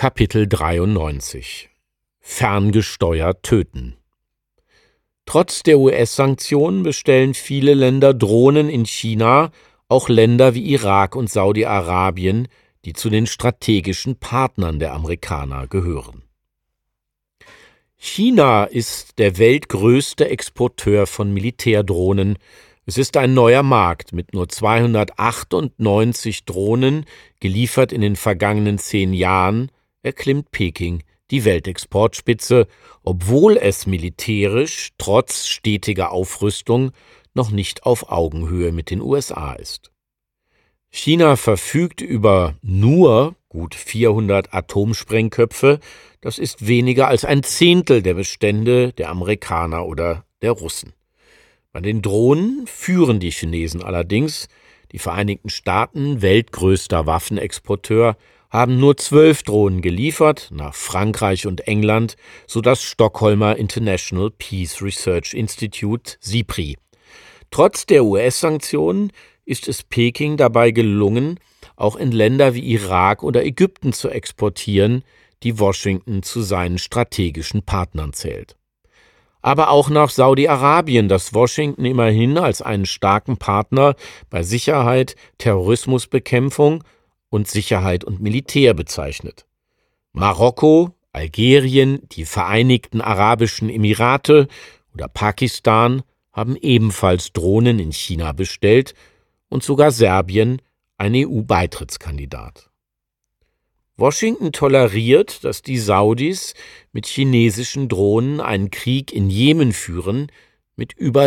Kapitel 93 Ferngesteuert töten. Trotz der US-Sanktionen bestellen viele Länder Drohnen in China, auch Länder wie Irak und Saudi-Arabien, die zu den strategischen Partnern der Amerikaner gehören. China ist der weltgrößte Exporteur von Militärdrohnen. Es ist ein neuer Markt mit nur 298 Drohnen, geliefert in den vergangenen 10 Jahren, erklimmt Peking die Weltexportspitze, obwohl es militärisch trotz stetiger Aufrüstung noch nicht auf Augenhöhe mit den USA ist. China verfügt über nur gut 400 Atomsprengköpfe, das ist weniger als ein Zehntel der Bestände der Amerikaner oder der Russen. Bei den Drohnen führen die Chinesen allerdings. Die Vereinigten Staaten, weltgrößter Waffenexporteur, haben nur 12 Drohnen geliefert, nach Frankreich und England, so das Stockholmer International Peace Research Institute SIPRI. Trotz der US-Sanktionen ist es Peking dabei gelungen, auch in Länder wie Irak oder Ägypten zu exportieren, die Washington zu seinen strategischen Partnern zählt. Aber auch nach Saudi-Arabien, das Washington immerhin als einen starken Partner bei Sicherheit, Terrorismusbekämpfung und Sicherheit und Militär bezeichnet. Marokko, Algerien, die Vereinigten Arabischen Emirate oder Pakistan haben ebenfalls Drohnen in China bestellt und sogar Serbien, ein EU-Beitrittskandidat. Washington toleriert, dass die Saudis mit chinesischen Drohnen einen Krieg in Jemen führen mit über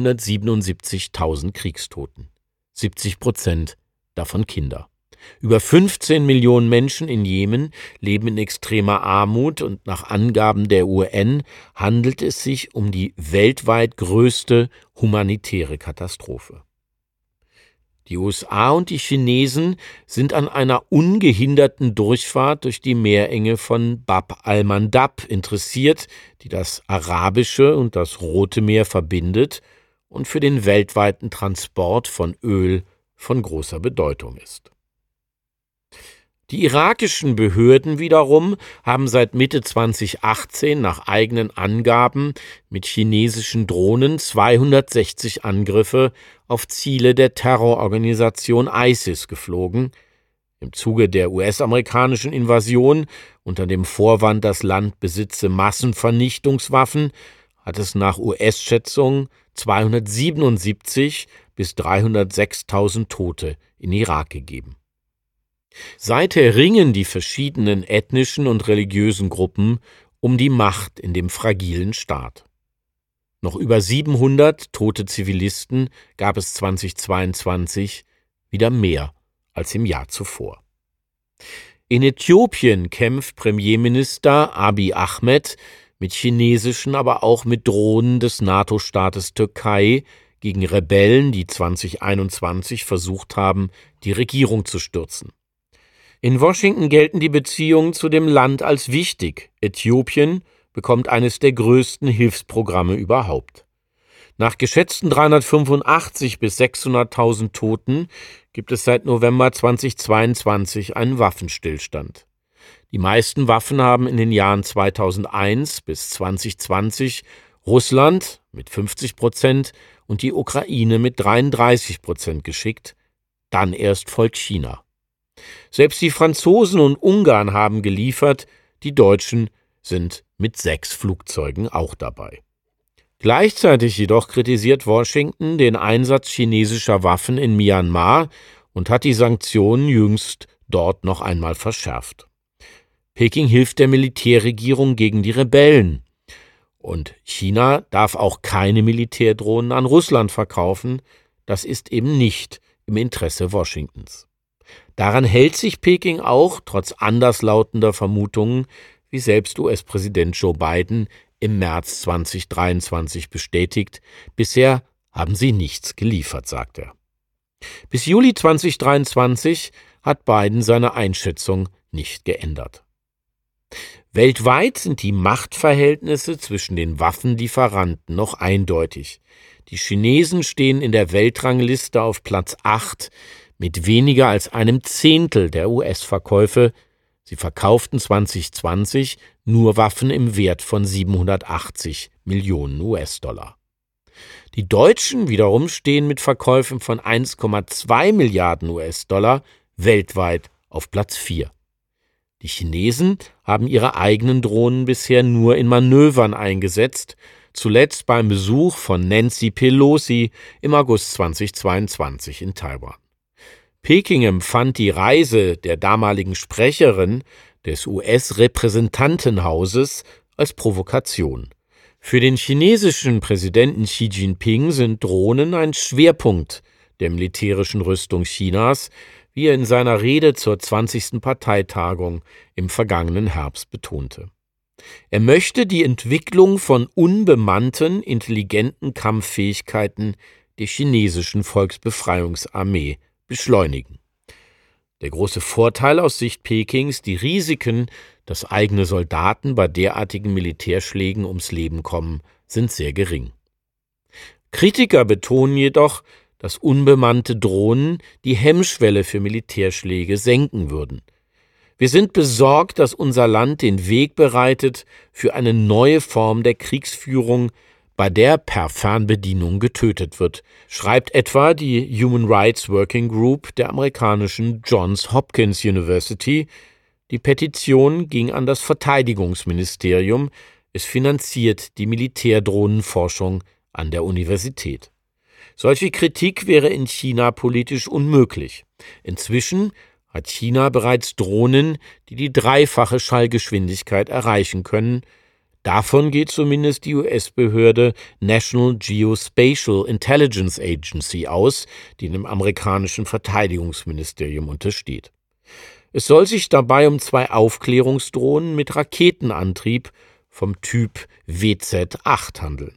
377.000 Kriegstoten, 70% davon Kinder. Über 15 Millionen Menschen in Jemen leben in extremer Armut und nach Angaben der UN handelt es sich um die weltweit größte humanitäre Katastrophe. Die USA und die Chinesen sind an einer ungehinderten Durchfahrt durch die Meerenge von Bab al-Mandab interessiert, die das Arabische und das Rote Meer verbindet und für den weltweiten Transport von Öl von großer Bedeutung ist. Die irakischen Behörden wiederum haben seit Mitte 2018 nach eigenen Angaben mit chinesischen Drohnen 260 Angriffe auf Ziele der Terrororganisation ISIS geflogen. Im Zuge der US-amerikanischen Invasion unter dem Vorwand, das Land besitze Massenvernichtungswaffen, hat es nach US-Schätzungen 277 bis 306.000 Tote in Irak gegeben. Seither ringen die verschiedenen ethnischen und religiösen Gruppen um die Macht in dem fragilen Staat. Noch über 700 tote Zivilisten gab es 2022, wieder mehr als im Jahr zuvor. In Äthiopien kämpft Premierminister Abiy Ahmed mit chinesischen, aber auch mit Drohnen des NATO-Staates Türkei gegen Rebellen, die 2021 versucht haben, die Regierung zu stürzen. In Washington gelten die Beziehungen zu dem Land als wichtig. Äthiopien bekommt eines der größten Hilfsprogramme überhaupt. Nach geschätzten 385 bis 600.000 Toten gibt es seit November 2022 einen Waffenstillstand. Die meisten Waffen haben in den Jahren 2001 bis 2020 Russland mit 50% und die Ukraine mit 33% geschickt, dann erst folgt China. Selbst die Franzosen und Ungarn haben geliefert, die Deutschen sind mit 6 Flugzeugen auch dabei. Gleichzeitig jedoch kritisiert Washington den Einsatz chinesischer Waffen in Myanmar und hat die Sanktionen jüngst dort noch einmal verschärft. Peking hilft der Militärregierung gegen die Rebellen. Und China darf auch keine Militärdrohnen an Russland verkaufen. Das ist eben nicht im Interesse Washingtons. Daran hält sich Peking auch, trotz anderslautender Vermutungen, wie selbst US-Präsident Joe Biden im März 2023 bestätigt. Bisher haben sie nichts geliefert, sagt er. Bis Juli 2023 hat Biden seine Einschätzung nicht geändert. Weltweit sind die Machtverhältnisse zwischen den Waffenlieferanten noch eindeutig. Die Chinesen stehen in der Weltrangliste auf Platz 8 mit weniger als einem Zehntel der US-Verkäufe, Sie verkauften 2020 nur Waffen im Wert von 780 Millionen US-Dollar. Die Deutschen wiederum stehen mit Verkäufen von 1,2 Milliarden US-Dollar weltweit auf Platz 4. Die Chinesen haben ihre eigenen Drohnen bisher nur in Manövern eingesetzt, zuletzt beim Besuch von Nancy Pelosi im August 2022 in Taiwan. Peking empfand die Reise der damaligen Sprecherin des US-Repräsentantenhauses als Provokation. Für den chinesischen Präsidenten Xi Jinping sind Drohnen ein Schwerpunkt der militärischen Rüstung Chinas, wie er in seiner Rede zur 20. Parteitagung im vergangenen Herbst betonte. Er möchte die Entwicklung von unbemannten, intelligenten Kampffähigkeiten der chinesischen Volksbefreiungsarmee beschleunigen. Der große Vorteil aus Sicht Pekings: die Risiken, dass eigene Soldaten bei derartigen Militärschlägen ums Leben kommen, sind sehr gering. Kritiker betonen jedoch, dass unbemannte Drohnen die Hemmschwelle für Militärschläge senken würden. Wir sind besorgt, dass unser Land den Weg bereitet für eine neue Form der Kriegsführung, bei der per Fernbedienung getötet wird, schreibt etwa die Human Rights Working Group der amerikanischen Johns Hopkins University. Die Petition ging an das Verteidigungsministerium. Es finanziert die Militärdrohnenforschung an der Universität. Solche Kritik wäre in China politisch unmöglich. Inzwischen hat China bereits Drohnen, die die dreifache Schallgeschwindigkeit erreichen können. Davon geht zumindest die US-Behörde National Geospatial Intelligence Agency aus, die dem amerikanischen Verteidigungsministerium untersteht. Es soll sich dabei um 2 Aufklärungsdrohnen mit Raketenantrieb vom Typ WZ-8 handeln.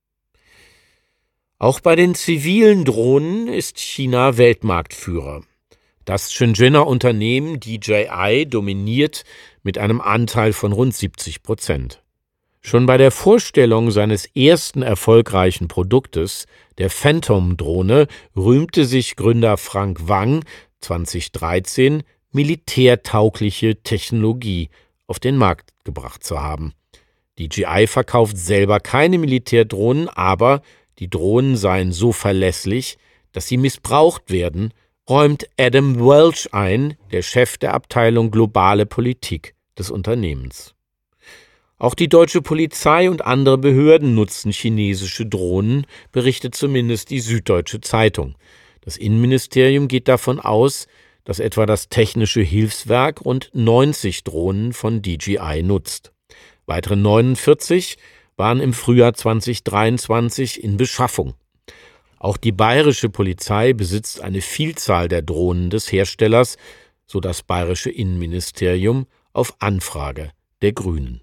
Auch bei den zivilen Drohnen ist China Weltmarktführer. Das Shenzhener Unternehmen DJI dominiert mit einem Anteil von rund 70%. Schon bei der Vorstellung seines ersten erfolgreichen Produktes, der Phantom-Drohne, rühmte sich Gründer Frank Wang 2013, militärtaugliche Technologie auf den Markt gebracht zu haben. DJI verkauft selber keine Militärdrohnen, aber die Drohnen seien so verlässlich, dass sie missbraucht werden, räumt Adam Welch ein, der Chef der Abteilung Globale Politik des Unternehmens. Auch die deutsche Polizei und andere Behörden nutzen chinesische Drohnen, berichtet zumindest die Süddeutsche Zeitung. Das Innenministerium geht davon aus, dass etwa das Technische Hilfswerk rund 90 Drohnen von DJI nutzt. Weitere 49 waren im Frühjahr 2023 in Beschaffung. Auch die bayerische Polizei besitzt eine Vielzahl der Drohnen des Herstellers, so das bayerische Innenministerium auf Anfrage der Grünen.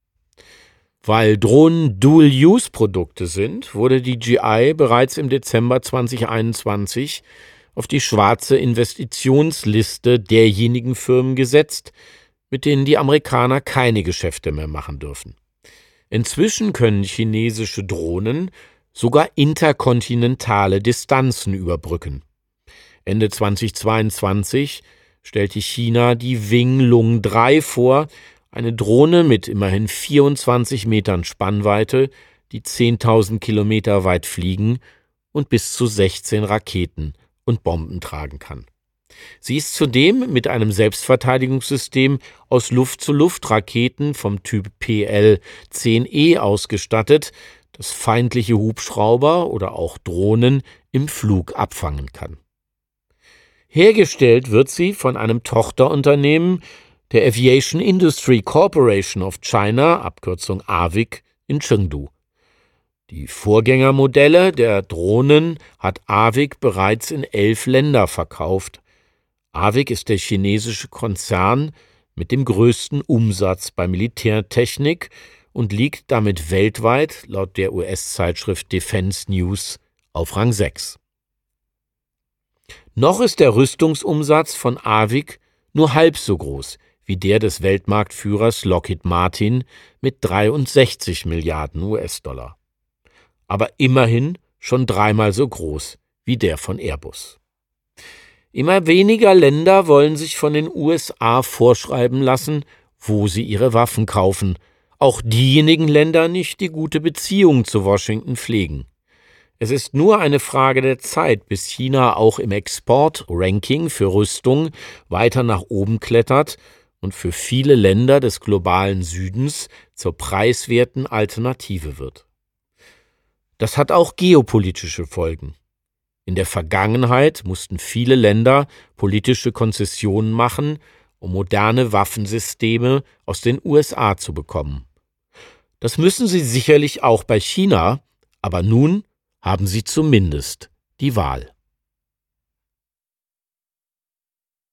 Weil Drohnen Dual-Use-Produkte sind, wurde DJI bereits im Dezember 2021 auf die schwarze Investitionsliste derjenigen Firmen gesetzt, mit denen die Amerikaner keine Geschäfte mehr machen dürfen. Inzwischen können chinesische Drohnen sogar interkontinentale Distanzen überbrücken. Ende 2022 stellte China die Wing Lung 3 vor, eine Drohne mit immerhin 24 Metern Spannweite, die 10.000 Kilometer weit fliegen und bis zu 16 Raketen und Bomben tragen kann. Sie ist zudem mit einem Selbstverteidigungssystem aus Luft-zu-Luft-Raketen vom Typ PL-10E ausgestattet, das feindliche Hubschrauber oder auch Drohnen im Flug abfangen kann. Hergestellt wird sie von einem Tochterunternehmen der Aviation Industry Corporation of China, Abkürzung AVIC, in Chengdu. Die Vorgängermodelle der Drohnen hat AVIC bereits in 11 Länder verkauft. AVIC ist der chinesische Konzern mit dem größten Umsatz bei Militärtechnik und liegt damit weltweit, laut der US-Zeitschrift Defense News, auf Rang 6. Noch ist der Rüstungsumsatz von AVIC nur halb so groß wie der des Weltmarktführers Lockheed Martin mit 63 Milliarden US-Dollar. Aber immerhin schon 3-mal so groß wie der von Airbus. Immer weniger Länder wollen sich von den USA vorschreiben lassen, wo sie ihre Waffen kaufen. Auch diejenigen Länder nicht, die gute Beziehungen zu Washington pflegen. Es ist nur eine Frage der Zeit, bis China auch im Exportranking für Rüstung weiter nach oben klettert und für viele Länder des globalen Südens zur preiswerten Alternative wird. Das hat auch geopolitische Folgen. In der Vergangenheit mussten viele Länder politische Konzessionen machen, um moderne Waffensysteme aus den USA zu bekommen. Das müssen sie sicherlich auch bei China, aber nun haben sie zumindest die Wahl.